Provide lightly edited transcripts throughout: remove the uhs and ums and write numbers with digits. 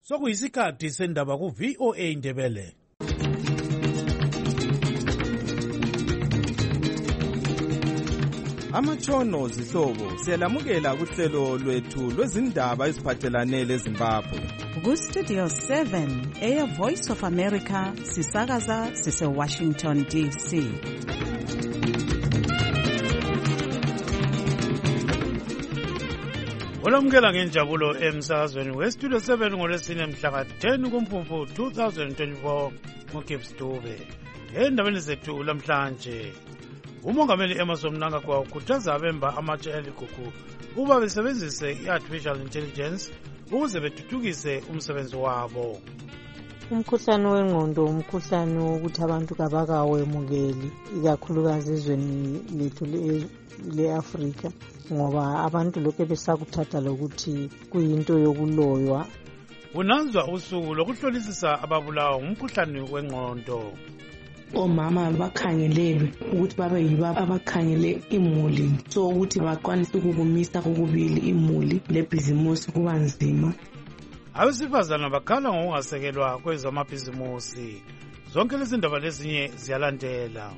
Sokuyisikhathi sendaba ku VOA Indebele. Amatshono zihlobo siyalamukela kuhlelo lwethu lwezindaba eziphathelane leZimbabwe. Ku-Studio 7 Air Voice of America sisakaza sise-Washington DC. Olamukela ngenjabulo emsakazweni weStudio 7 ngolwesine mhla ka-10 kuMfumfu 2024 ngoGibbs Dube. Endabeni zethu lamhlanje, uMongameli Emmerson Mnangagwa ukhuthaza abemba amatshe aligugu ukuba besebenzise i-artificial intelligence ukuze bethuthukise umsebenzi wabo. Umkhuhlane wengqondo umkhuhlane wokuthi abantu kabakawemukeli, ikakhulukazi ezweni lethu le-Afrika, ngoba abantu lokhu besakuthatha lokuthi kuyinto yokuloywa. Kunanzwa usuku lokuhlolisisa ababulawa ngumkhuhlane wengqondo. Omama bakhangelelwe ukuthi babe yibo abakhangele imuli, so ukuthi bakwanise ukukumisa kokubili imuli lebhizimusi kuba nzima. Abesifazana bakhala ngokungasekelwa kwezamabhizimusi. Zonke lezi ndaba lezinye ziyalandela.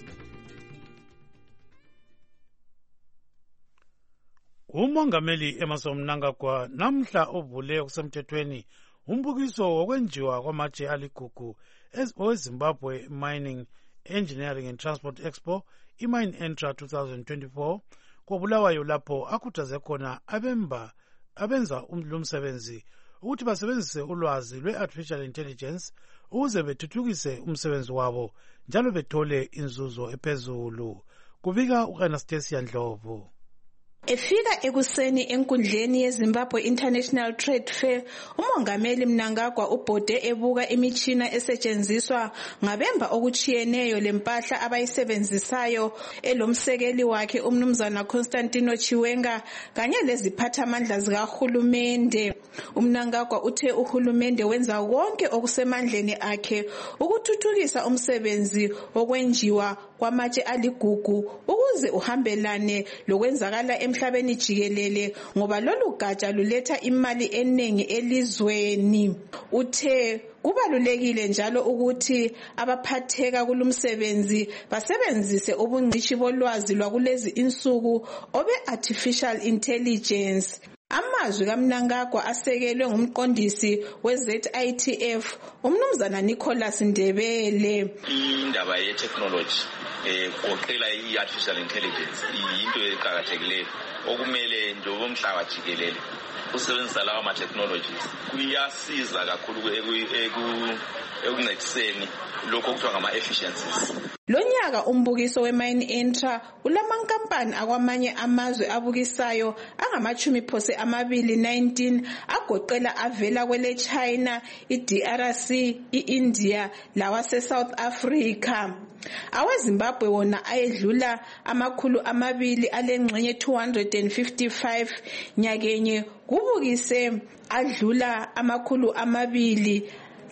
UMongameli Emmerson Mnangagwa namhla uvule okusemthethweni umbukiso wokwenjiwa kwamatshe aligugu oweZimbabwe Mining, Engineering and Transport Expo, iMine Entra 2024, koBulawayo lapho akhuthaze khona abenza lumsebenzi ukuthi basebenzise ulwazi lwe-artificial intelligence ukuze bethuthukise umsebenzi wabo njalo bethole inzuzo ephezulu. Kubika u-Anastasia Ndlovu. Efika ekuseni enkundleni yeZimbabwe International Trade Fair, uMongameli Mnangagwa ubhode ebuka imitshina esetshenziswa ngabemba okuchiyeneyo lempahla abayisebenzisayo elomsekeli wakhe umnumzana Constantino Chiwenga kanye leziphathamandla zikahulumende. UMnangagwa uthe uhulumende wenza konke okusemandleni akhe ukuthuthukisa umsebenzi wokwenjiwa kwamatshe aligugu ukuze uhambelane lokwenzakala emhlabeni jikelele, ngoba lolu gatsha luletha imali enengi elizweni. Uthe kubalulekile njalo ukuthi abaphatheka kulumsebenzi basebenzise ubungcishi bolwazi lwakulezi insuku obe-artificial intelligence. Amazwi kaMnangagwa asekelwe ngumqondisi we-ZITF umnumzana Nicholas Ndebele. Indaba ye-technology kugoqela i-artificial intelligence yinto eqakathekileyo okumele njengoba umhlaba jikelele usebenzisa lawa ma-technologies kuyasiza kakhulu ekuncediseni lokho okuthiwa ngama-efficiencies. Lonyaka umbukiso weMine Entra ulamankampani akwamanye amazwe abukisayo angama-20 agoqela avela kwele China, iDRC, iIndia lawase-South Africa. AweZimbabwe wona ayedlula 200 alengxenye 255 nyakenye kubukise adlula 204.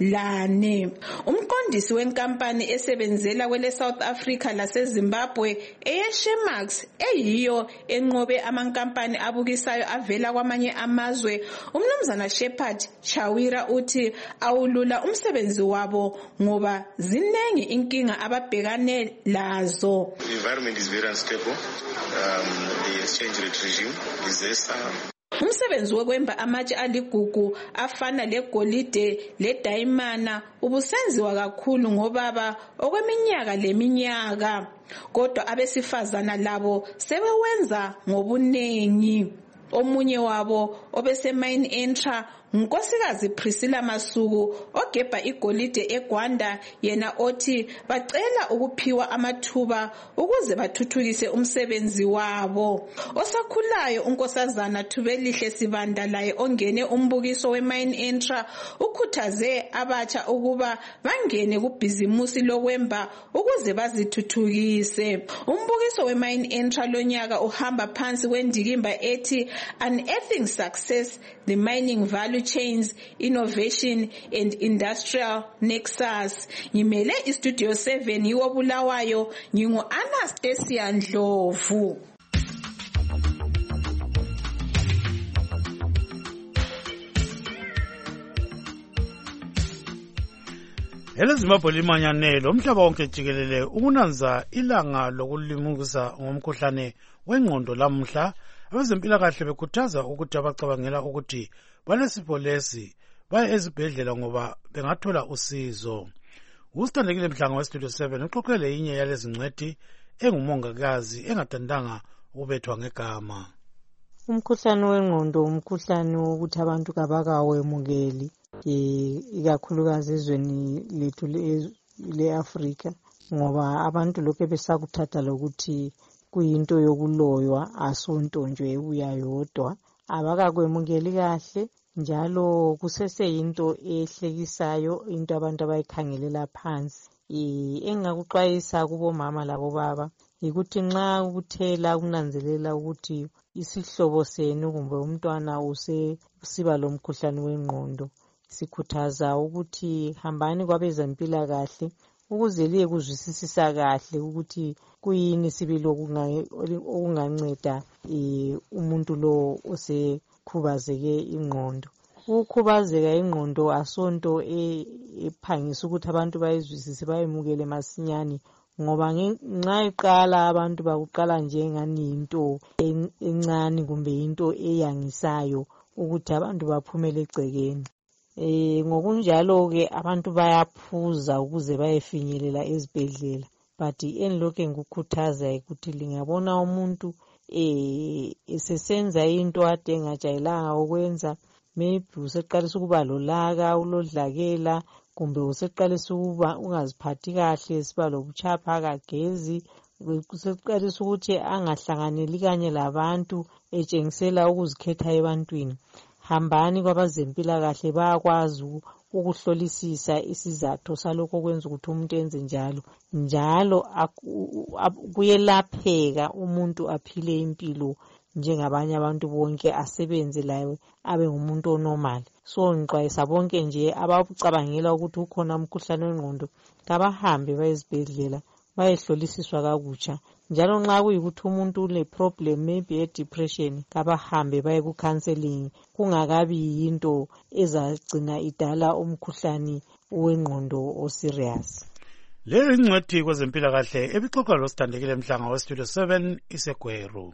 Umqondisi wenkampani esebenzela kwele South Africa laseZimbabwe eyeShemax eyiyo enqobe amankampani abukisayo avela kwamanye amazwe, umnumzana Shepard Chawira uthi awulula umsebenzi wabo ngoba zinengi inkinga ababhekane lazo. The environment is very unstable. The exchange rate regime is Umsebenzi wokwemba amatshe aligugu afana legolide ledayimana ubusenziwa kakhulu ngobaba okweminyaka leminyaka, kodwa abesifazana labo sebewenza ngobunengi. Omunye wabo obeseMine Entra uNkosikazi Priscilla Masuku ogebha igolide eGwanda, yena othi bacela ukuphiwa amathuba ukuze bathuthukise umsebenzi wabo. Osakhulayo uNkosazana Thubelihle Sibanda laye ongene umbukiso weMine Entra ukhuthaze abatsha ukuba bangene kubhizimusi lokwemba ukuze bazithuthukise. Umbukiso weMine Entra lonyaka uhamba phansi kwendikimba ethi Unearthing Success, the Mining Value Chains, Innovation and Industrial Nexus. Ngimele iStudio 7 yiwo Bulawayo, ngingu-Anastasia Ndlovu. EleZimbabwe limanyanele umhlaba wonke jikelele ukunanza ilanga lokulimukisa ngomkhuhlane wengqondo lamhla. Abezempilakahle bekhuthaza ukuthi abacabangela ukuthi balesifo lesi baye ezibhedlela ngoba bengathola usizo. Usithandekile Mhlanga weStudio 7 uxoxele inye yalezi ngcwethi engumongikazi engathandanga ukubethwa ngegama. Umkhuhlane wengqondo umkhuhlane wokuthi abantu kabakawemukeli ikakhulukazi ezweni lethu le-Afrika ngoba abantu lokho besakuthatha lokuthi kuyinto yokuloywa asonto nje ebuya yodwa abakakwemukeli kahle njalo kuseseyinto ehlekisayo into abantu abayikhangelela phansi. Engakuxwayisa kubomama labobaba yikuthi nxa ukuthela kunanzelela ukuthi isihlobo senu kumbe umntwana usiba lomkhuhlane wengqondo, sikhuthaza ukuthi hambani kwabezempilakahle ukuze liye kuzwisisisa kahle ukuthi kuyini sibili okunganceda umuntu lo osekhubazeke ingqondo. Ukukhubazeka ingqondo asonto ephangisa ukuthi abantu bayizwisise bayemukele masinyane ngoba nxa iqala abantu bakuqala njengani into encane kumbe into eyangisayo ukuthi abantu baphumele egcekeni. Ngokunjalo-ke abantu bayaphuza ukuze bayefinyelela ezibhedlela, but enilokhu ngikukhuthaza ukuthi lingabona umuntu esesenza into ade engajayelanga ukwenza, maybe useqalisa ukuba lolaka ulodlakela kumbe useqalisa ukuba ungaziphathi kahle siba lobuchapha kagezi, useqalisa ukuthi angahlanganeli kanye labantu etshengisela ukuzikhetha ebantwini, hambani kwabazempilakahle bayakwazi ukuhlolisisa isizathu salokho kwenza ukuthi umuntu enze njalo kuyelapheka umuntu aphile impilo njengabanye abantu bonke, asebenze laye abe ngumuntu onormal. So ngixwayisa bonke nje abacabangela ukuthi ukhona umkhuhlane wengqondo kabahambe bayezibhedlela bayehlolisiswa kakutsha, njalo nxa kuyikuthi umuntu ule problem maybe depression kabahambe baye ku counseling kungakabi yinto ezagcina idala umkhuhlane wengqondo oserious. Leli ngcwethi kwezempilakahle ebixoxa loSithandekile Mhlanga weStudio 7 iseGweru.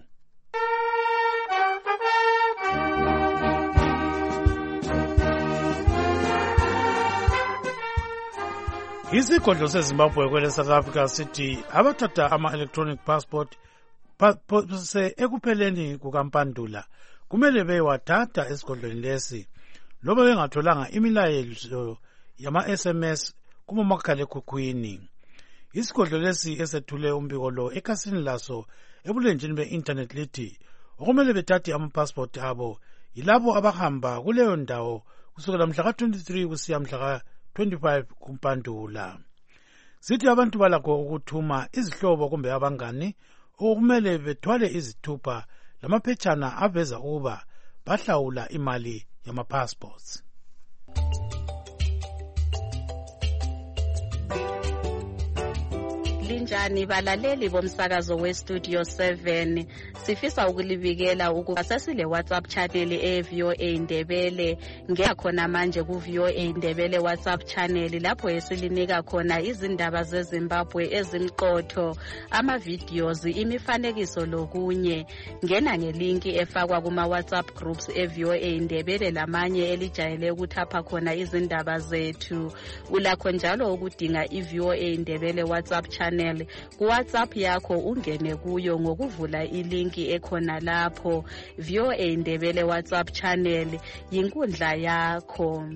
Isigodlo seZimbabwe kwele South Africa sithi abathatha ama-electronic passport ekupheleni kukaMpandula kumele bewathatha esigodlweni lesi loba bengatholanga imilayezo yama-SMS kumomakhalekhukhwini. Isigodlo lesi esethule umbiko lo ekhasini laso ebulenjini be-internet lithi okumele bethathe ama-passport abo yilabo abahamba kuleyo ndawo kusukela mhla ka-23 kusiya mhla ka-25 kuMpandula. Sithi abantu balakho ukuthuma izihlobo kumbe abangani okumele bethwale izithupha lamaphetshana aveza ukuba bahlawula imali yama-passports. Linjani balaleli bomsakazo weStudio 7, sifisa ukulibikela ukuba sesile WhatsApp channel eVOA Indebele. Ngea khona manje ku VOA Indebele WhatsApp channel lapho esilinika khona izindaba zeZimbabwe ezimqotho, ama videos, imifanekiso lokunye. Ngena ngelinki efakwa kuma WhatsApp groups eVOA Indebele lamanye elijayele ukuthapha khona izindaba zethu. Ulakho njalo ukudinga iVOA Indebele WhatsApp channel ku WhatsApp yakho, ungene kuyo ngokuvula ilinki ekhona lapho. VOA Indebele WhatsApp channel yinkundla yakho.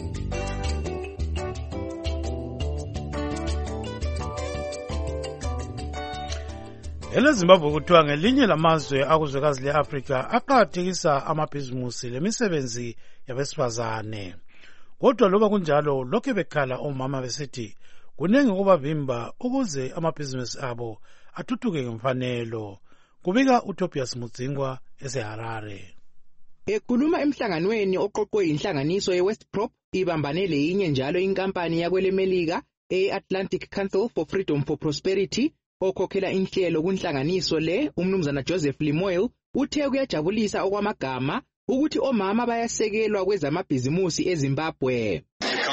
EleZimbabwe kuthiwa ngelinye lamazwe akuzwekazi le-Afrika aqakathekisa amabhizimusi lemisebenzi yabesifazane. Kodwa loba kunjalo lokhe bekhala omama besithi kunenge ukubavimba ukuze amabhizinisi abo athuthuke ngemfanelo. Kubika uTobias Mudzingwa eseHarare. Ekhuluma emhlanganweni oqoqwe inhlanganiso yeWestProp ibambane leyinye njalo inkampani yakwelemelika e-Atlantic Council for Freedom for Prosperity okhokhela inhlelo kunhlanganiso le, umnumzana Joseph Limoyle uthe kuyajabulisa okwamagama ukuthi omama bayasekelwa kwezamabhizimusi eZimbabwe. The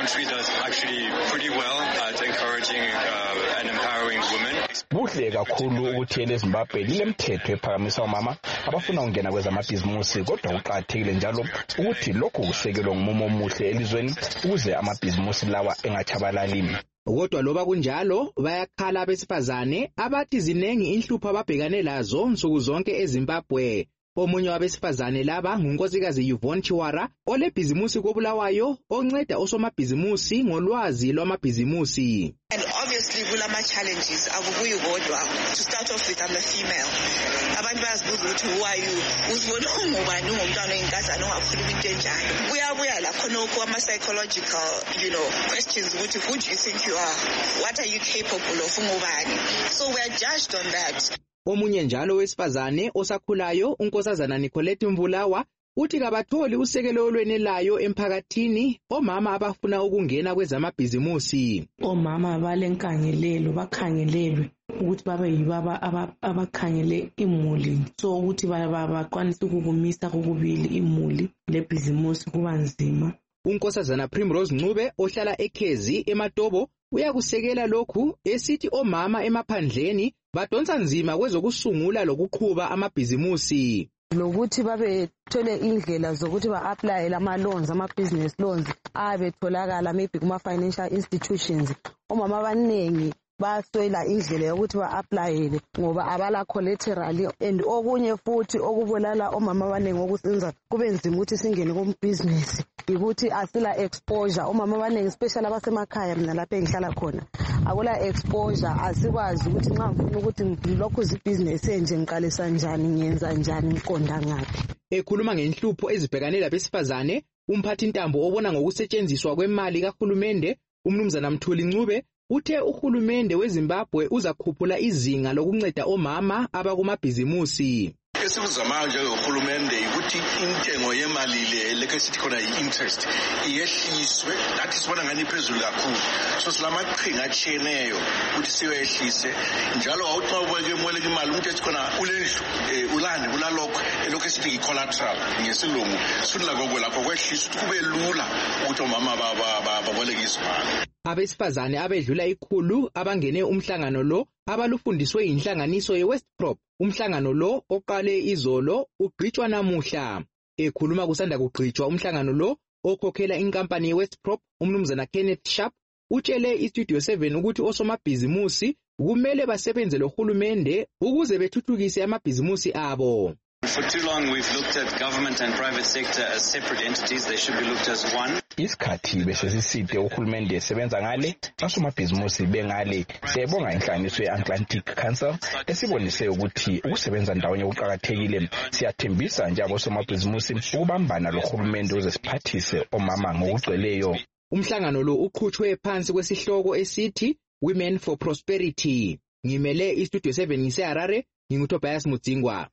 country does actually pretty well at encouraging and empowering women. Kuhle kakhulu ukuthi eZimbabwe lilemthetho ephakamisa omama abafuna ukungena kwezamabhizimusi, kodwa kuqakathekile njalo ukuthi lokhu kusekelwe ngomumo omuhle elizweni ukuze amabhizimusi lawa engatshabalali. Kodwa loba kunjalo bayakhala abesifazane abathi zinengi inhlupho ababhekane lazo nsuku zonke eZimbabwe. Omunye wabesifazane laba ngunkosikazi Yvonne Chiwara olebhizimusi koBulawayo onceda osomabhizimusi ngolwazi lwamabhizimusi. And obviously kulama challenges akubuyi kodwa. To start off with, I'm a female. Abantu bayazibuza ukuthi who are you? Uzibona ungubani ungumntwana oyinkazana ongakhuluma into enjani. Buya la khonoko ama psychological, questions ukuthi who do you think you are? What are you capable of ungubani? So we are judged on that. Omunye njalo wesifazane osakhulayo unkosazana Nicolette Mvulawa uthi kabatholi usekelo olwenelayo emphakathini omama abafuna ukungena kwezamabhizimusi. Omama balenkangelelo bakhangelelwe ukuthi babe yibaba abakhangele imuli, so ukuthi bakwanise ukukumisa kokubili imuli lebhizimusi kuba nzima. Unkosazana Primrose Ncube ohlala eKhezi eMatobo uyakusekela lokhu esithi omama emaphandleni badonsa nzima kwezokusungula lokuqhuba amabhizimusi. Lokuthi babethole indlela zokuthi ba-apply ama-loans, ama-business loans abetholakala maybe kuma-financial institutions. Omama abaningi baswela indlela yokuthi ba-applyele ngoba abala collateral, and okunye futhi okubulala omama abaningi okusenza kube nzima ukuthi singene kumbusiness ukuthi asila exposure. Omama abaningi especially abasemakhaya, mina lapha engihlala khona akula exposure, asikwazi ukuthi nxa ngifuna ukuthi ngilokhu ibhiziness enje ngiqalisa njani, ngiyenza njani, ngiqonda ngaphi. Ekhuluma ngenhlupho ezibhekane labesifazane, umphathi ntambo obona ngokusetshenziswa kwemali kahulumende umnumzana Mthuli Ncube uthe uhulumende weZimbabwe uzakhuphula izinga lokunceda omama abakumabhizimusi. Esizama nje uhulumende ukuthi intengo yemali le esithi khona i-interest iyehliswe, that is bona ngani phezulu kakhulu. So silamaqhinga atshiyeneyo ukuthi siyehlise njalo awuthi ubeke imboleko imali umuntu ethi khona ulendlu ulande kulalokho elokho esithi i-collateral ngesilungu sifuna lapho kwehlisa ukuthi kube lula ukuthi omama baboleke izimali. Abesifazane abedlula ikhulu abangene umhlangano lo abalufundiswe inhlanganiso yeWestProp. Umhlangano lo oqale izolo ugqitshwa namuhla. Ekhuluma kusanda kugqitshwa umhlangano lo okhokhela inkampani yeWestProp umnumzana Kenneth Sharp utshele iStudio 7 ukuthi osomabhizimusi kumele basebenze lohulumende ukuze bethuthukise amabhizimusi abo. For too long we've looked at government and private sector as separate entities. They should be looked as one. Isikhathi besesiside uhulumende esebenza ngale, osomabhizimusi bengale. Siyabonga inhlanganiso ye-Atlantic Council esibonise ukuthi ukusebenza ndawonye kuqakathekile. Siyathembisa nje abosomabhizimusi ukubambana lohulumende ukuze siphathise omama ngokugcweleyo. Umhlangano lo uqhutshwe phansi kwesihloko esithi Women for Prosperity. Ngimele iStudio 7 ngiseHarare, nginguTobias Mudzingwa.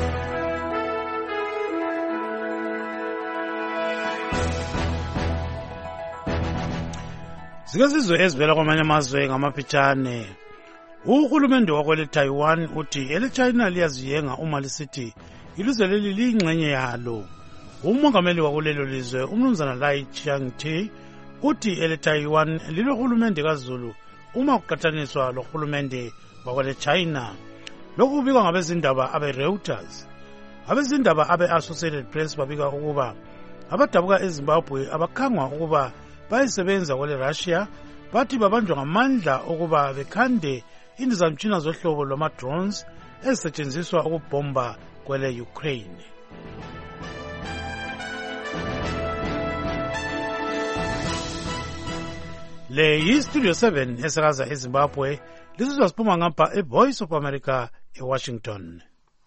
Zikazizwe ezivela kwamanye amazwe ngamafitshane. Uhulumende wakwele Taiwan uthi ele China liyaziyenga uma lisithi ilizwe leli liyingxenye yalo. Umongameli wakulelo lizwe umnumzana Lai Ching-te uthi ele Taiwan lilohulumende kaZulu uma kuqhathaniswa lohulumende wakwele China. Lokhu kubikwa ngabezindaba abe-Reuters. Abezindaba abe-Associated Press babika ukuba abadabuka eZimbabwe abakhangwa ukuba bayisebenza kwele Russia bathi babanjwa ngamandla ukuba bekhande indizamtshina zohlobo lwama-drones ezisetshenziswa ukubhomba kwele Ukraine. Le yi-Studio 7 esakaza eZimbabwe, lisizwa siphuma ngapha eVoice of America eWashington.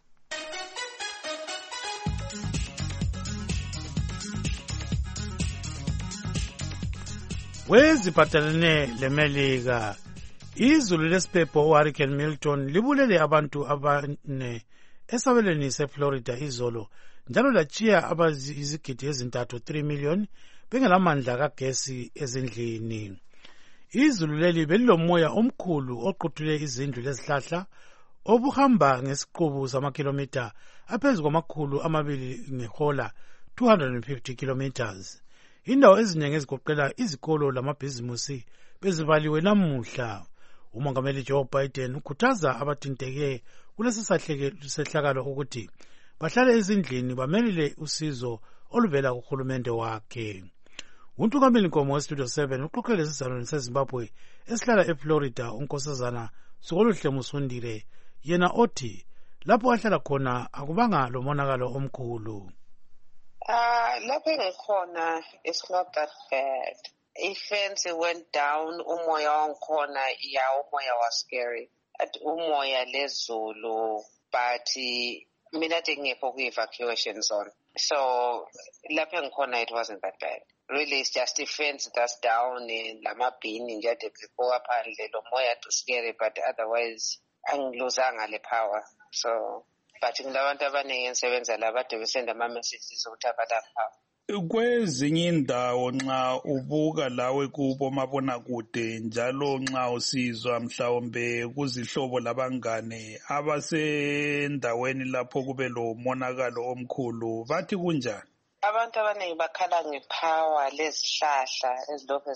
Weziphathelene leMelika, izulu lesiphepho uHurricane Milton libulele abantu abane esabelweni seFlorida izolo, njalo latshiya izigidi ezintathu 3 million bengelamandla kagesi ezindlini. Izulu leli belilomoya omkhulu oquthule izindlu lezihlahla obuhamba ngesiqubu samakhilomitha aphezu kwamakhulu 200 ngehola 250 kilometers. indawo eziningi ezigoqela izikolo lamabhizimusi bezivaliwe namuhla. Umongameli Joe Biden ukhuthaza abathinteke kulesi sehlakalo ukuthi bahlale ezindlini bamelele usizo oluvela kuhulumende wakhe. Untukameli Nkomo weStudio 7 uxoxele esizalwane seZimbabwe esihlala eFlorida unkosazana Sukoluhle Musundile yena othi lapho ahlala khona akubanga lomonakalo omkhulu. Lapho ngikhona it's not that bad. Ifence went down, umoya wangikhona, umoya was scary. At umoya lezulu, but mina ngekho ku-evacuation zone. So lapho ngikhona it wasn't that bad. Really, it's just a fence that's down in lamabhini nje ade before aphandle lo moya to scary, but otherwise angiluzanga le power. So but ngilabantu abaningi engisebenza la bade besenda ama-messages ukuthi abalapha. Kwezinye indawo nxa ubuka lawe kubo mabonakude njalo nxa usizwa mhlawumbe kuzihlobo labangane abasendaweni lapho kube lo monakalo omkhulu bathi kunjani? Abantu abaningi bakhala ngepower lezihlahla ezilokhu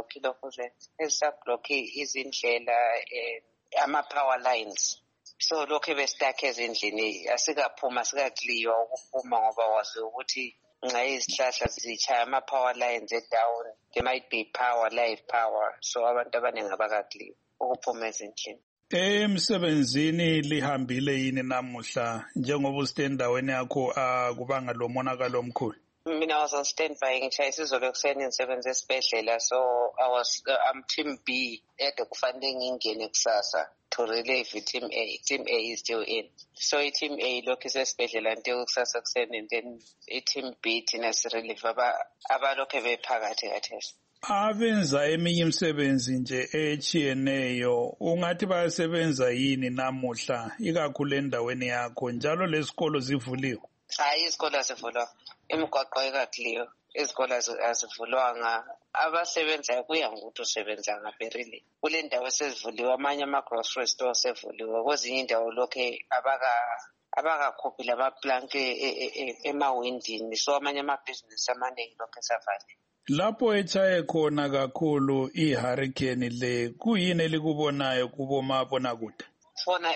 ezisabhlokhi izindlela ama-power lines. So lokhu bestakhe ezindlini asikaphuma sikakliwa ukuphuma ngoba wazi ukuthi nxa izihlahla zichaya ama-power lines down there might be power, live power. So abantu abaningi abakakliwa ukuphuma ezindlini. Emsebenzini lihambile yini namuhla njengoba usite endaweni yakho kubanga lo monakalo omkhulu? Mina I was on standby ngishayisa izolo ekuseni ngisebenza esibhedlela, so I'm team B ede kufanele ngingene kusasa to relieve team A. Team A is still in. So team A lokhu isesibhedlela until kusasa kuseni, and then team B thina si-relieve abalokhu bephakathi kathesi. Abenza eminye imisebenzi nje echiyeneyo ungathi bayasebenza yini namuhla ikakhulu endaweni yakho njalo lezikolo zivuliwe? Hayi, izikolo azivulwa, imigwaqo ikakliyo, izikolo azivulwanga. Abasebenzayo kuya ngokuthi usebenza ngaphi really. Kule ndawo esezivuliwe amanye ama-grocery store sevuliwe, kwezinye indawo lokhu abakakhuphi lamaplanki emawindini, so amanye amabhizinisi amaningi lokhu esavaliwe. Lapho echaye khona kakhulu i-hurricane le kuyini elikubonayo kubomabonakude? Fona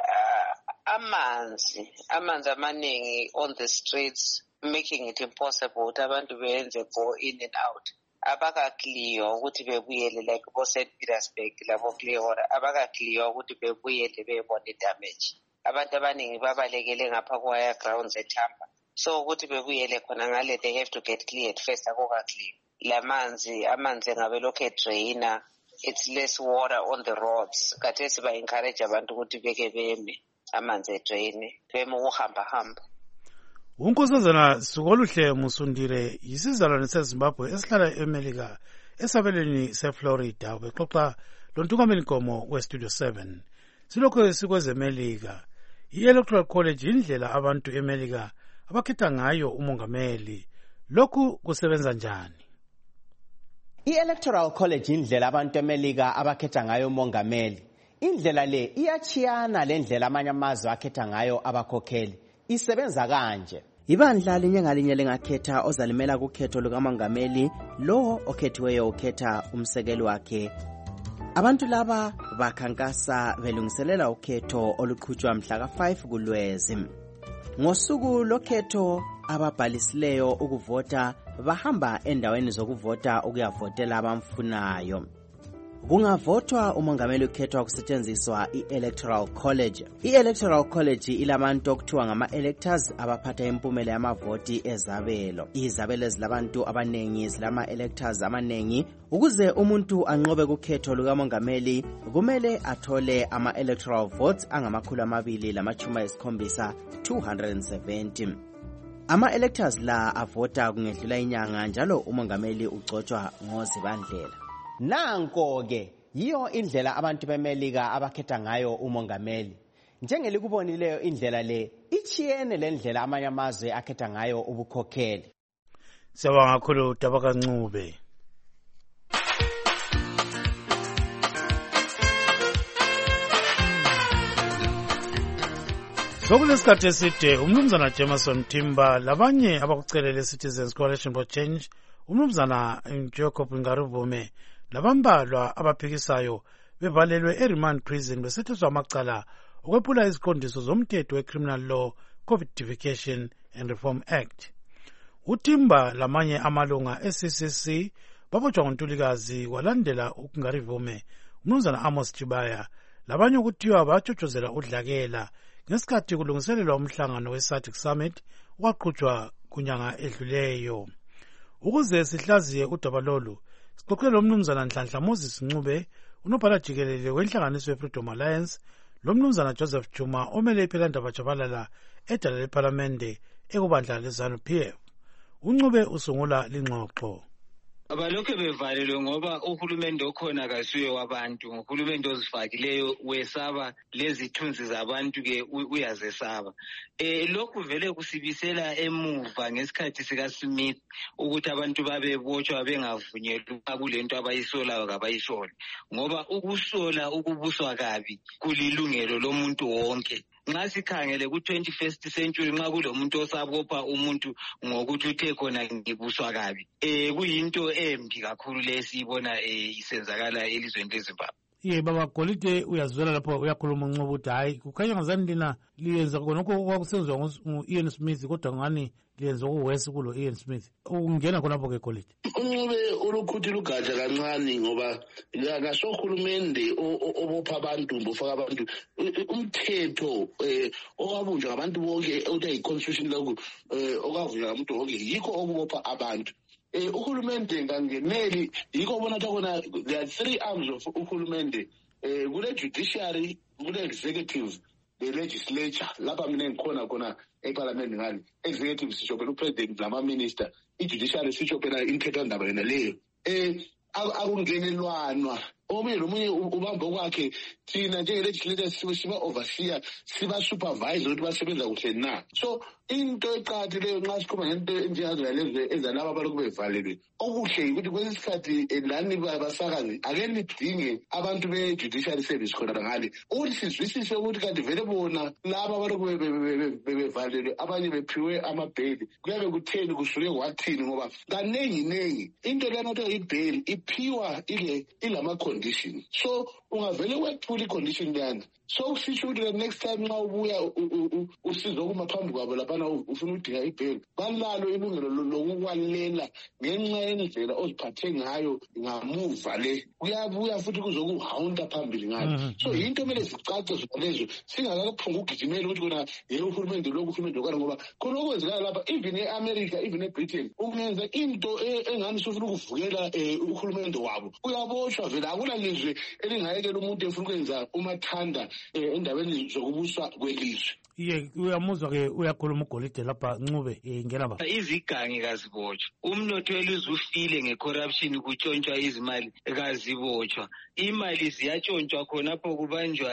amanzi amaningi on the streets, making it impossible ukuthi abantu beyenze go in and out. Abakakliyo ukuthi bebuyele like bo St. Petersburg labo Clearwater, abakakliyo ukuthi bebuyele bebone damage. Abantu abaningi babalekele ngapha kwa grounds eTampa. So ukuthi bebuyele khona ngale they have to get cleared first akukakliyo. Amanzi ngabe lokho drainer, it's less water on the roads. Kathesi ba encourage abantu ukuthi beke beme amanzi edrain beme ukuhamba. Unkosazana Sukoluhle Musundile yisizalwane seZimbabwe esihlala eMelika esabelweni seFlorida bexoxa lontukameli Nkomo weStudio 7. Silokho sikwezemelika i-Electoral College indlela abantu eMelika abakhetha ngayo umongameli. Lokhu kusebenza njani? I-Electoral College indlela abantu eMelika abakhetha ngayo umongameli. Indlela le iyachiyana lendlela amanye amazwe akhetha ngayo abakhokheli. Isebenza kanje. Ibandla linye ngalinye lingakhetha ozalimela kukhetho lukamongameli, lo okhethiweyo ukhetha umsekeli wakhe. Abantu laba bakhankasa belungiselela ukhetho oluqhutshwa mhla ka-5 kuLwezi. Ngosuku lokhetho ababhalisileyo ukuvota bahamba endaweni zokuvota ukuyavotela abamfunayo. Kungavotwa umongameli ukhethwa kusetshenziswa i-Electoral College. I-Electoral College ilabantu okuthiwa ngama-electors abaphatha impumela yamavoti ezabelo. Izabelo ezilabantu abanengi zilama-electors amanengi. Ukuze umuntu anqobe kukhetho lukamongameli kumele athole ama-electoral votes angama-270 270. Ama-electors la avota kungedlula inyanga njalo umongameli ugcotshwa ngoZibandlela. Nanko-ke yiyo indlela abantu beMelika abakhetha ngayo umongameli. Njengelikubonileyo indlela le ichiyene lendlela amanye amazwe akhetha ngayo ubukhokheli. Siyabonga kakhulu Tabaka Ncube. Sokulesikhathi eside umnumzana Jameson Timba labanye abakucelele Citizens Coalition for Change umnumzana Jacob Ngaruvume labambalwa abaphikisayo bevalelwe eRemand Prison besetheswa amacala okwephula iziqondiso zomthetho weCriminal Law Codification and Reform Act. uThimba lamanye amalunga eCCC babotshwa ngoNtulikazi kwalandela uNgarivume, umnumzana Amos Chibaya labanye ukuthiwa batshotshozela udlakela ngesikhathi kulungiselelwa umhlangano weSADC Summit waqhutshwa kunyanga edluleyo. Ukuze sihlaziye udaba lolu, sixoxele umnumzana Nhlanhla Moses Ncube, unobhala jikelele wenhlanganiso yeFreedom Alliance, lomnumzana Joseph Juma omele iphephandaba Jabalala edala lePhalamende ekubandla leZANU-PF. uNcube usungula lingxoxo. Abalokho bevalelwe ngoba uhulumende okhona kasuye wabantu, uhulumende ozifakileyo wesaba lezithunzi zabantu ke uyazesaba. Lokhu vele kusibisela emuva ngesikhathi sika Smith ukuthi abantu babebotshwa bengavunyelwa kulento abayisolayo kabayisole, ngoba ukusola ukubuswa kabi kulilungelo lomuntu wonke. Nxa sikhangele ku-21st century nxa kulomuntu osabopha umuntu ngokuthi uthe khona ngibuswa kabi, kuyinto embi kakhulu lesiyibona isenzakala elizweni leZimbabwe. Baba Golide uyazwela lapho uyakhuluma uNcube ukuthi hayi kukhanya ngazani lina liyenza khonokho okwakusenziwa ngu-Ian Smith kodwa ngani liyenza okuwesi kulo Ian Smith. Ungena khonapho ke Golide. uNcube ulukhuthi lugatsha kancane ngoba akasohulumende obopha abantu bofaka abantu umthetho owabunjwa ngabantu bonke oyi-constitution lokhu okwavunjwa ngabantu bonke yikho okubopha abantu. Uhulumende ngangeneli yikho ubona khona there are 3 arms of uhulumende, kule judiciary, kule executive, the legislature. Lapha mina ngikhona eParliament ngani executive sisho phela upresident lama-minister, i-judiciary sisho phela imithethwandaba yona leyo. Akungenelwanwa omunye nomunye ubamba kwakhe, thina njenge-legislature siba-overseer, siba-supervise ukuthi basebenza kuhle na. So into eqakathekileyo nxa sikhuluma ngento enjengazonalezo ezalaba abalokhu bevalelwe, okuhle yikuthi kwesinye isikhathi lani basakazi ake lidinge abantu be-judicial service khona ngale ukuthi sizwisise ukuthi kanti vele bona laba abalokhu bevalelwe abanye bephiwe amabheli kuyabe kutheni kusuke kwathini, ngoba kanenginengi into lena othiwa ibheli iphiwa ilama-condition. So ungavele wephula i-condition leyana, so kusitsho ukuthi the next time nxa ubuya usizo kuma phambi kwabo laphana ufuna udinga ibheli, balalo ilungelo lokukwalela ngenxa yendlela oziphathe ngayo ngamuva le, kuyabuya futhi kuzokuhawunta phambili ngayo. So yinto kumele zicace zona lezo, singakaphunga ugijimela ukuthi kona uhulumende lokhu uhulumende lokana, ngoba khona okwenzekala lapha even e-America even e-Britain ungenza into engani sufuna ukuvukela uhulumende wabo uyaboshwa vele. Akula lizwe elingayekela umuntu efuna ukwenza umathanda endaweni zokubuswa kwelizwe. Uyamuzwa ke uyakhuluma uGolide lapha Ncube ngena ba. Izigangi kazibotshwa, umnotho welizwe ufile nge-corruption, kutshontshwa izimali kazibotshwa. Imali ziyatshontshwa khonapho kubanjwa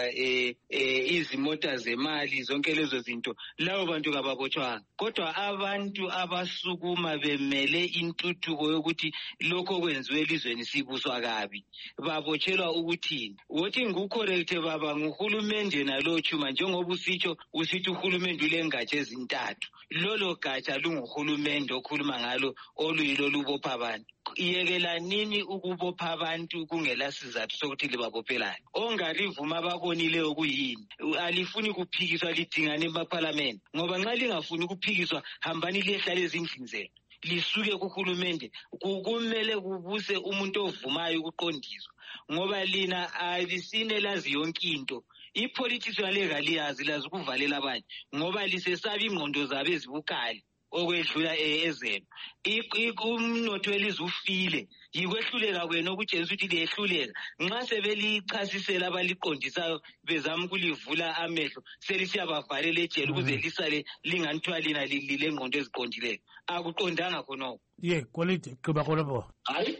izimota zemali, zonke lezo zinto, labo bantu kababotshwanga. Kodwa abantu abasukuma bemele intuthuko yokuthi lokho kwenziwe elizweni sibuswa kabi babotshelwa ukuthini. Wothi ngucorrect baba, nguhulumende nalo chuma njengoba usithi uhulumende ulengatsha ezintathu. Lolo gatsha lunguhulumende okhuluma ngalo oluyilo lubopha abantu. Iyekela nini ukubopha abantu kungela sizathu sokuthi libabophelane? Ongarivuma abakonileyo kuyini? Alifuni kuphikiswa lidingane eMaphalamende, ngoba nxa lingafuni ukuphikiswa hambani liyehlala ezindlini zenu lisuke kuhulumende. Kumele kubuse umuntu ovumayo ukuqondiswa, ngoba lina alisine lazi yonke into. Ipolitics yalekaliyazi lazi ukuvalela abanye ngoba lisesaba ingqondo zabo ezibukhali okwedlula ezenu. Umnotho welizwe ufile, yikwehluleka kwenu okutshengisa ukuthi liyehluleka. Nxa sebelichasisela abaliqondisayo bezama ukulivula amehlo selisiyabavalela ejele ukuze lisale linganithwa lina lilengqondo eziqondileyo. Akuqondanga khonoko. Golide qiba khonapho. Hayi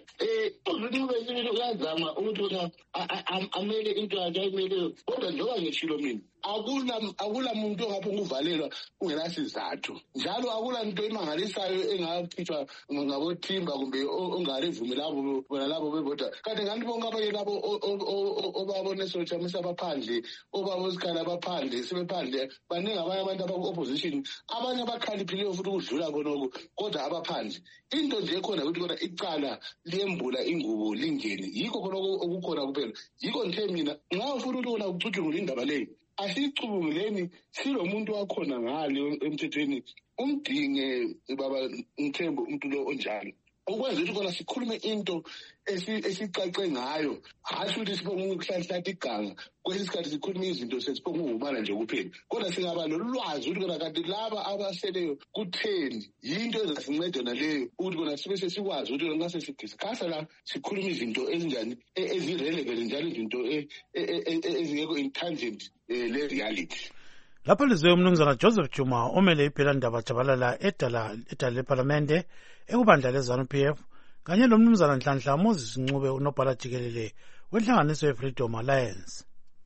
uyazama ukuthi amele into yakhe ayimeleyo, kodwa njengoba ngishilo mina akula muntu ongaphonga uvalelwa ungenasizathu njalo akula nto emangalisayo engakhitshwa ngabothimba kumbe ongarivumi labo bona labo bebodwa kanti ngathi bonke abanye labo obabone sotshamisa abaphandle obabosikhala abaphandle sebephandle baningi abanye abantu abaku-opposition abanye abakhaliphileyo futhi ukudlula konoko kodwa abaphandle into nje ekhona ukuthi kodwa icala liyembula ingubo lingene yikho konoko okukhona kuphela yikho ngithe mina nxa ufuna ukuthi kona kucutshungula indaba leyo asiyicubunguleni silo muntu wakhona ngale emthethweni umdinge baba Mthembu umuntu lo onjalo ukwenza ukuthi kona sikhulume into esicace ngayo hashi ukuthi sibonge ukuhlahlahla iganga kwesisikhathi sikhuluma izinto sesibonge ukubala nje kuphela kodwa singaba lolwazi ukuthi kona kanti laba abaseleyo kutheni yinto ezasinceda naleyo ukuthi kona sibe sesikwazi ukuthi kona nxa sesidiscussa la sikhuluma izinto ezinjani ezirelevant njalo izinto ezingekho intangent le-reality. Lapho lizwe umnumzana Joseph Juma omele iphephandaba Jabalala edala leParlamente ekubandla leZANU-PF kanye lomnumzana Nhlanhla Moses Ncube unobhala jikelele wenhlanganiso yeFreedom Alliance.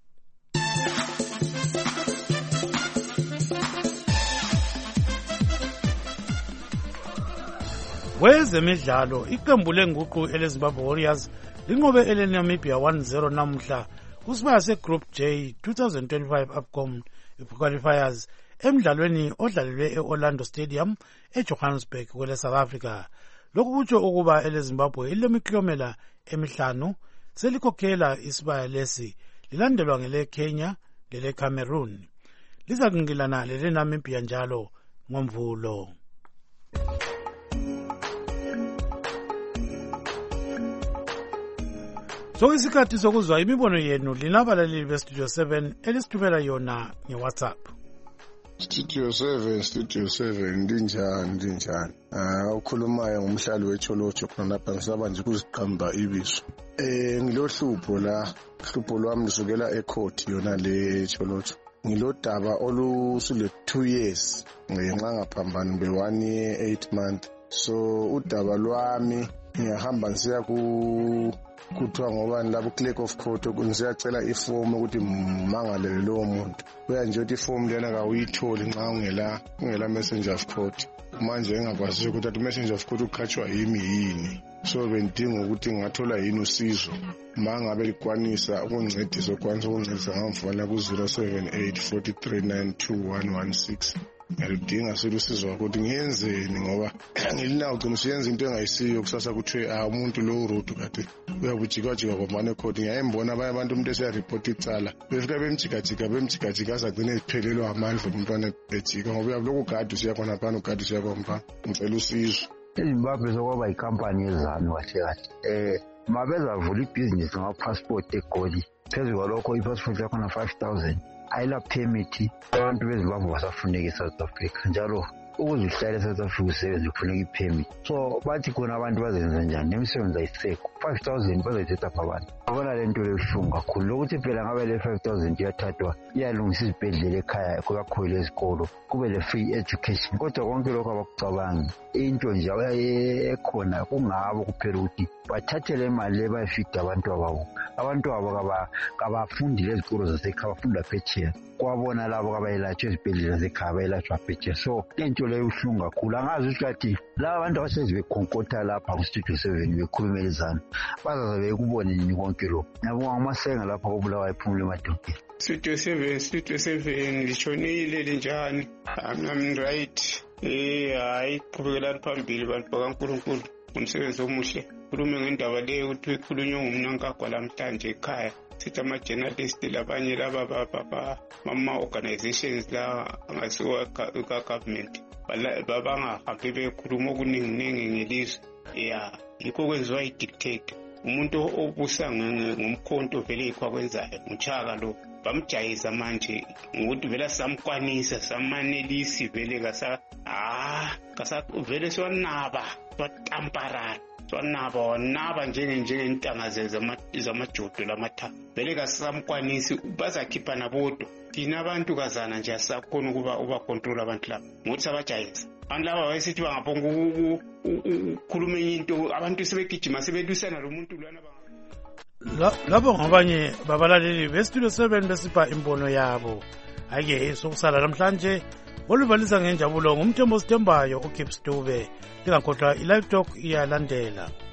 Wezemidlalo iqembu lenguqu eleZimbabwe Warriors linqobe eleNamibia 1-0 namhla kusibaya seGroup J 2025 AFCON qualifiers emidlalweni odlalelwe eOrlando Stadium eJohannesburg kwele South Africa. Lokhu kutsho ukuba eleZimbabwe ilemiklomela emihlanu selikhokhela isibaya lesi lilandelwa ngele Kenya lele Cameroon. Lizakungilana lele Namibia njalo ngoMvulo. So isikhathi sokuzwa imibono yenu linabalaleli beStudio 7 elisithumela yona ngeWhatsApp. Studio 7 ndinjani ukhulumayo ngumhlali weCholotsho khona lapha ngisaba nje ukuziqamba ibiso ngilohlupho lwami lusukela ecourt yona le Cholotsho ngilodaba olusule 2 years ngenxa ngaphambana be1 year 8 months so udaba lwami ngiyahamba ngisiya kuthiwa ngoba nilabo clerk of court ngisiyacela iform ukuthi mangalele lowo muntu kuya nje ukuthi iform lena kawuyitholi nxa ungela messenger of court manje engakwazi ukuthi athi messenger of court ukhatshwa yini so bendinga ukuthi ngathola yini usizo mangabe likwanisa ukuncedisa ukuncedisa ngamfana ku 0784392116 ngidinga usizo ukuthi ngiyenzeni ngoba ngilinawo ugcina usiyenza into engayisiyo kusasa kuthiwe umuntu lo urude kade uyabujikajika kwamane court ngiyayembona abanye abantu umuntu esiyareport icala befika bemjikajika azagcine iphelelwa amandla umntwana ejika ngoba uyabuloko ugadi usiyakhona phana ugadi usiyakhona ngicela usizo. eZimbabwe sokwaba yikhampani yezanu kahle kahle mabezavula ibhizinisi ngapassport eGoli phezu kwalokho ipassport yakhona 5,000 ayila permit abantu beZimbabwe basafuneka eSouth Africa njalo ukuze uhlale eSouth Africa usebenze kufuneka ipermit so bathi khona abantu bazenza njani nemisebenzi ayisekho 5,000 bazayithetha abantu abona lento lebuhlungu kakhulu lokuthi phela ngabe le 5,000 iyathathwa iyalungisa izibhedlela ekhaya kuyakhoyela ezikolo kube le free education kodwa konke lokho abakucabangi into nje ekhona kungabo kuphela ukuthi bathathele imali bayifida abantu abo kabafundile ezikolo zasekhaya bafunda phetsheya kwabona labo kabayelatshwa ezibhedlela zekhaya bayelatshwa phetsheya so lento leyo uhlungu kakhulu angazi ukuthi kathi laba abantu abahlezi bekhonkotha lapha kuStudio 7 bekhulumela izanu bazaze bekubone nini konke lo nabo ngamasenga lapha kobulawa iphumule emadodeni. Studio 7 lishonile linjani I'm right hayi qhubekela phambili bantu bakaNkulunkulu umsebenzi omuhle khulume ngendaba leyo ukuthi ikhulunywa ngumnankagwa lamhlanje ekhaya sithi ama-journalist labanye laba ama-organizations la angasiwa ka-government babangahambi bekhuluma okuningi ngelizwe yikho kwenziwa i-dictator umuntu obusa ngomkhonto vele yikho akwenzayo nguChaka lo bamjayisa manje ngokuthi vele samkwanisa samanelisi vele vele swanaba swatamparana swanaba njengentanga zamajodo lamatha vele kasamkwanisi bazakhipha nabodwa thina abantu kazana nje asakhona ukuba ubakontrola abantu laba ngokuthi sabajayisa abantu laba bayesithi bangaphonga ukukhuluma into abantu sebegijima sebelwisana lo muntu lwana Labo ngabanye babalaleli bestudio 7 besipha imbono yabo. Ake sokusala namhlanje olubalisa ngenjabulo ngumthembo Sithembayo uGibbs Dube. Lingakhohlwa i-live talk iyalandela.